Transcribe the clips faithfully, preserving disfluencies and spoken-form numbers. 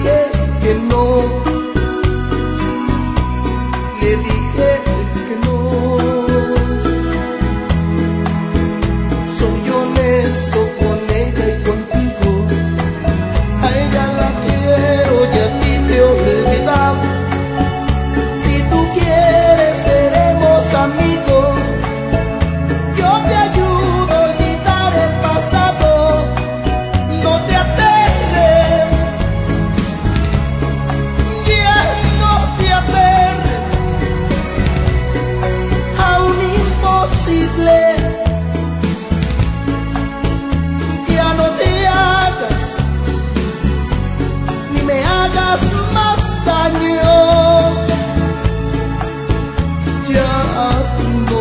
dije que no, le dije que no. Soy honesto con ella y contigo, a ella la quiero y a ti te he olvidado. Si tú quieres seremos amigos, yo te ayudo a olvidar el pasado. No te aferres, ya no te aferres a un imposible. Ya no te hagas, ni me hagas más daño. Ya no.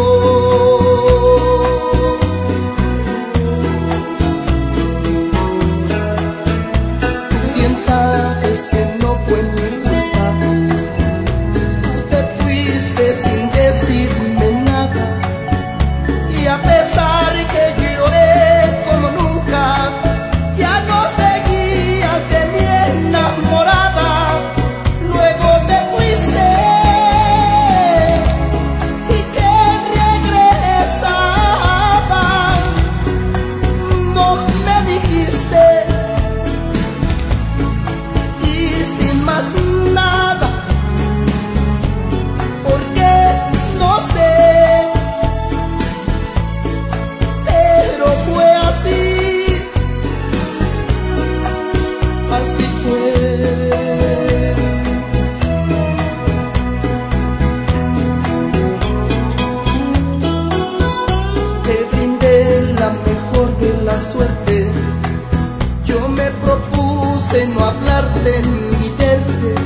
Tú bien sabes que no fue mi culpa. Tú te fuiste sin decirme nada, y a pesar que lloré como nunca, ya no seguías de mi enamorada. Luego te fuiste y que regresabas, no me dijiste. Y sin más nada, porque no sé, pero fue así, así fue. Te brindé la mejor de la suerte. Yo me propuse no hablarte ni verte,